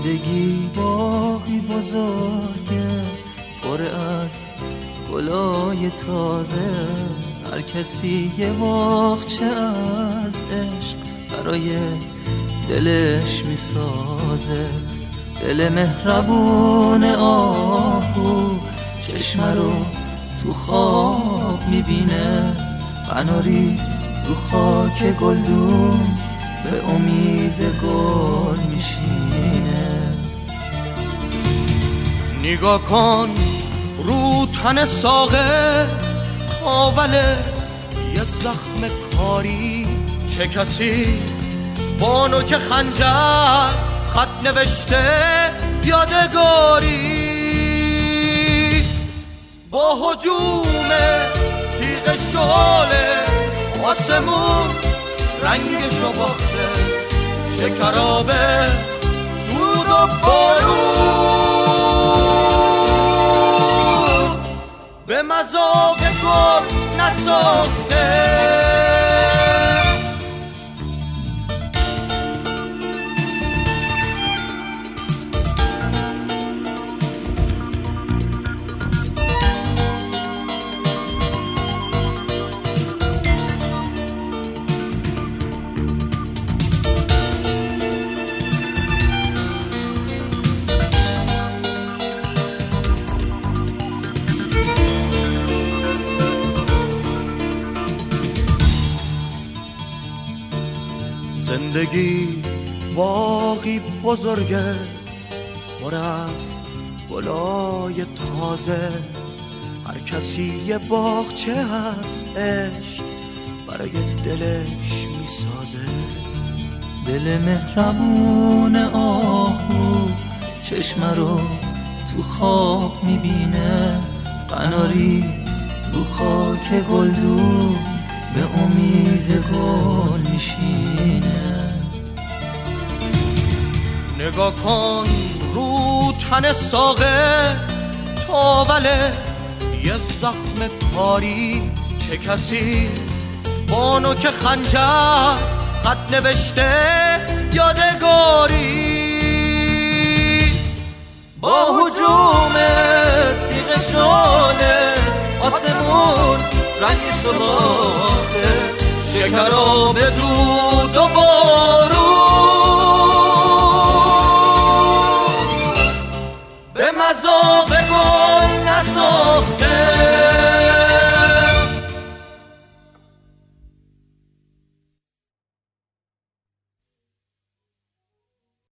زندگی باغی بزرگه پر از گلای تازه، هر کسی یه باغچه از عشق برای دلش میسازه. دل مهربون آهو چشم رو تو خواب میبینه، قناری رو خاک گلدون به امید گل میشینه. نگاه کن رو تن ساقه آول یه زخم کاری، چه کسی با نوک خنجر خط نوشته یادگاری. با هجوم تیغ شعله آسمون رنگشو باخته، شکرابه دود و بارون به مذاق گل نساخته. زندگی باغی بزرگه پر از گلای تازه، هر کسی یه باغچه از عشق برای دلش میسازه. دل مهربون آهو چشم رو تو خواب میبینه، قناری رو خاک گلدون به امید گل میشینه. نگاه کن رو تن ساقه تاوله یه زخم کاری، چه کسی با نوک خنجر خط نوشته یادگاری. با هجوم تیغ شعله آسمون رنگشو باخته، شکراب دود و بارون به مذاق گل